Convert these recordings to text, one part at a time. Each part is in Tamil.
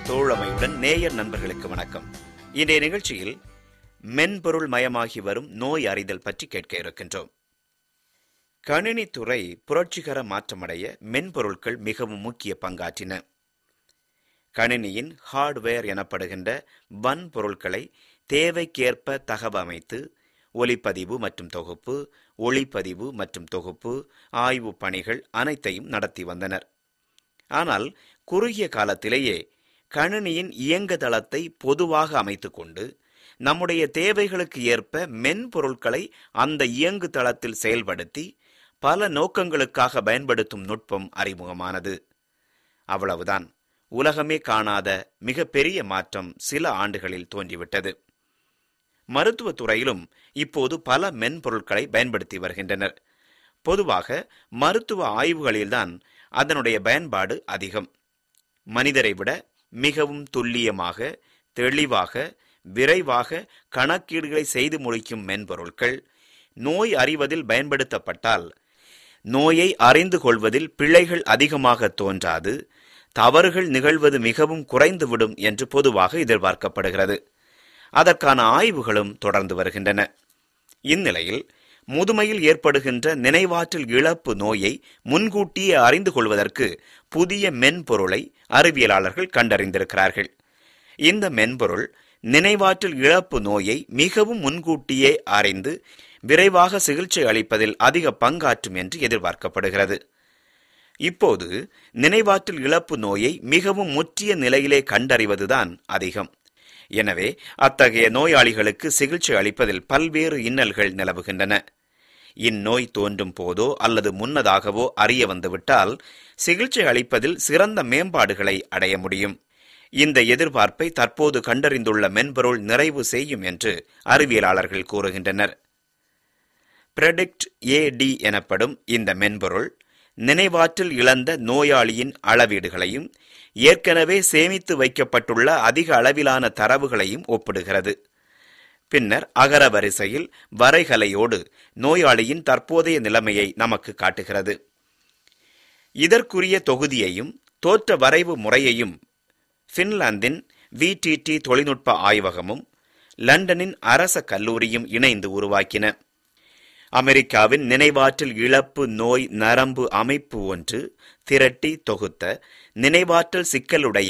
தோழமையுடன் நேயர் நண்பர்களுக்கு வணக்கம். இன்றைய நிகழ்ச்சியில் மென்பொருள் மயமாகி வரும் நோய் அறிதல் பற்றி கேட்க இருக்கின்றோம். கணினித்துறை புரட்சிகர மாற்றமடைய மென்பொருட்கள் மிகவும் முக்கிய பங்காற்றின. கணினியின் ஹார்ட்வேர் எனப்படுகின்ற வன்பொருட்களை தேவைக்கேற்ப தகவமைத்து ஒலிப்பதிவு மற்றும் தொகுப்பு, ஒளிப்பதிவு மற்றும் தொகுப்பு, ஆய்வு பணிகள் அனைத்தையும் நடத்தி வந்தனர். ஆனால் குறுகிய காலத்திலேயே கணினியின் இயங்குதளத்தை பொதுவாக அமைத்துக் கொண்டு நம்முடைய தேவைகளுக்கு ஏற்ப மென்பொருட்களை அந்த இயங்கு தளத்தில் செயல்படுத்தி பல நோக்கங்களுக்காக பயன்படுத்தும் நுட்பம் அறிமுகமானது. அவ்வளவுதான். உலகமே காணாத மிக பெரிய மாற்றம் சில ஆண்டுகளில் தோன்றிவிட்டது. மருத்துவத்துறையிலும் இப்போது பல மென்பொருட்களை பயன்படுத்தி வருகின்றனர். பொதுவாக மருத்துவ ஆய்வுகளில்தான் அதனுடைய பயன்பாடு அதிகம். மனிதரை விட மிகவும் துல்லியமாக, தெளிவாக, விரைவாக கணக்கீடுகளை செய்து முடிக்கும் மென்பொருட்கள் நோய் அறிவதில் பயன்படுத்தப்பட்டால் நோயை அறிந்து கொள்வதில் பிழைகள் அதிகமாக தோன்றாது, தவறுகள் நிகழ்வது மிகவும் குறைந்துவிடும் என்று பொதுவாக எதிர்பார்க்கப்படுகிறது. அதற்கான ஆய்வுகளும் தொடர்ந்து வருகின்றன. இந்நிலையில் முதுமையில் ஏற்படுகின்ற நினைவாற்றல் இழப்பு நோயை முன்கூட்டியே அறிந்து கொள்வதற்கு புதிய மென்பொருளை அறிவியலாளர்கள் கண்டறிந்திருக்கிறார்கள். இந்த மென்பொருள் நினைவாற்றல் இழப்பு நோயை மிகவும் முன்கூட்டியே அறிந்து விரைவாக சிகிச்சை அளிப்பதில் அதிக பங்காற்றும் என்று எதிர்பார்க்கப்படுகிறது. இப்போது நினைவாற்றல் இழப்பு நோயை மிகவும் முற்றிய நிலையிலே கண்டறிவதுதான் அதிகம். எனவே அத்தகைய நோயாளிகளுக்கு சிகிச்சை அளிப்பதில் பல்வேறு இன்னல்கள் நிலவுகின்றன. இந்நோய் தோன்றும் போதோ அல்லது முன்னதாகவோ அறிய வந்துவிட்டால் சிகிச்சை அளிப்பதில் சிறந்த மேம்பாடுகளை அடைய முடியும். இந்த எதிர்பார்ப்பை தற்போது கண்டறிந்துள்ள மென்பொருள் நிறைவு செய்யும் என்று அறிவியலாளர்கள் கூறுகின்றனர். பிரெடிக்ட் ஏடி எனப்படும் இந்த மென்பொருள் நினைவாற்றல் இழந்த நோயாளியின் அளவீடுகளையும் ஏற்கனவே சேமித்து வைக்கப்பட்டுள்ள அதிக அளவிலான தரவுகளையும் ஒப்பிடுகிறது. பின்னர் அகர வரிசையில் வரைகலையோடு நோயாளியின் தற்போதைய நிலைமையை நமக்கு காட்டுகிறது. இதற்குரிய தொகுதியையும் தோற்ற வரைவு முறையையும் பின்லாந்தின் VTT தொழில்நுட்ப ஆய்வகமும் லண்டனின் அரச கல்லூரியும் இணைந்து உருவாக்கின. அமெரிக்காவின் நினைவாற்றல் இழப்பு நோய் நரம்பு அமைப்பு ஒன்று திரட்டி தொகுத்த நினைவாற்றல் சிக்கலுடைய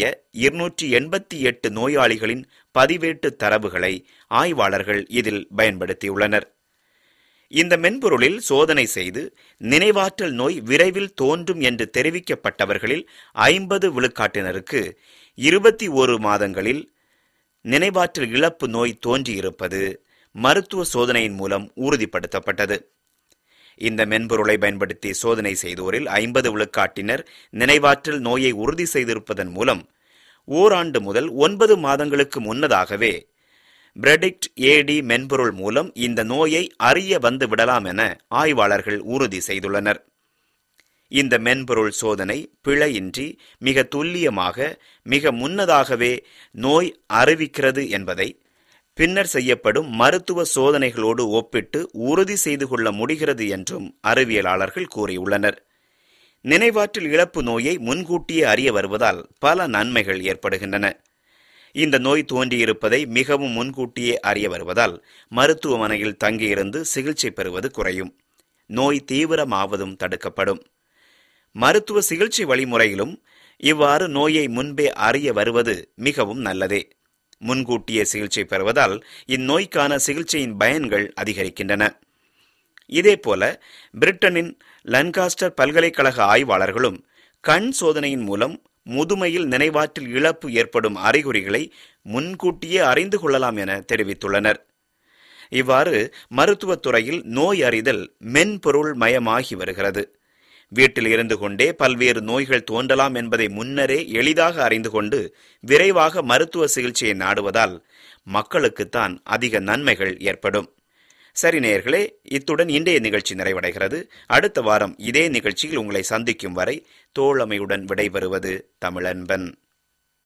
288 நோயாளிகளின் பதிவேட்டு தரவுகளை ஆய்வாளர்கள் இதில் பயன்படுத்தியுள்ளனர். இந்த மென்பொருளில் சோதனை செய்து நினைவாற்றல் நோய் விரைவில் தோன்றும் என்று தெரிவிக்கப்பட்டவர்களில் 50 விழுக்காட்டினருக்கு 21 மாதங்களில் நினைவாற்றல் இழப்பு நோய் தோன்றியிருப்பது மருத்துவ சோதனையின் மூலம் உறுதிப்படுத்தப்பட்டது. இந்த மென்பொருளை பயன்படுத்தி சோதனை செய்தோரில் 50 விழுக்காட்டினர் நினைவாற்றல் நோயை உறுதி செய்திருப்பதன் மூலம் ஓராண்டு முதல் 9 மாதங்களுக்கு முன்னதாகவே பிரெடிக்ட் ஏடி மென்பொருள் மூலம் இந்த நோயை அறிய வந்து விடலாம் என ஆய்வாளர்கள் உறுதி செய்துள்ளனர். இந்த மென்பொருள் சோதனை பிழையின்றி மிக துல்லியமாக மிக முன்னதாகவே நோய் அறிவிக்கிறது என்பதை பின்னர் செய்யப்படும் மருத்துவ சோதனைகளோடு ஒப்பிட்டு உறுதி செய்து கொள்ள முடிகிறது என்றும் அறிவியலாளர்கள் கூறியுள்ளனர். நினைவாற்றல் இழப்பு நோயை முன்கூட்டியே அறிய வருவதால் பல நன்மைகள் ஏற்படுகின்றன. இந்த நோய் தோன்றியிருப்பதை மிகவும் முன்கூட்டியே அறிய வருவதால் மருத்துவமனையில் தங்கியிருந்து சிகிச்சை பெறுவது குறையும், நோய் தீவிரமாவதும் தடுக்கப்படும். மருத்துவ சிகிச்சை வழிமுறையிலும் இவ்வாறு நோயை முன்பே அறிய வருவது மிகவும் நல்லதே. முன்கூட்டியே சிகிச்சை பெறுவதால் இந்நோய்க்கான சிகிச்சையின் பயன்கள் அதிகரிக்கின்றன. இதேபோல பிரிட்டனின் லன்காஸ்டர் பல்கலைக்கழக ஆய்வாளர்களும் கண் சோதனையின் மூலம் முதுமையில் நினைவாற்றல் இழப்பு ஏற்படும் அறிகுறிகளை முன்கூட்டியே அறிந்து கொள்ளலாம் என தெரிவித்துள்ளனர். இவ்வாறு மருத்துவத்துறையில் நோய் அறிதல் மென்பொருள் மயமாகி வருகிறது. வீட்டில் இருந்து கொண்டே பல்வேறு நோய்கள் தோன்றலாம் என்பதை முன்னரே எளிதாக அறிந்து கொண்டு விரைவாக மருத்துவ சிகிச்சையை நாடுவதால் மக்களுக்குத்தான் அதிக நன்மைகள் ஏற்படும். சரி நேயர்களே, இத்துடன் இன்றைய நிகழ்ச்சி நிறைவடைகிறது. அடுத்த வாரம் இதே நிகழ்ச்சியில் உங்களை சந்திக்கும் வரை தோழமையுடன் விடைபெறுவது தமிழன்பன்.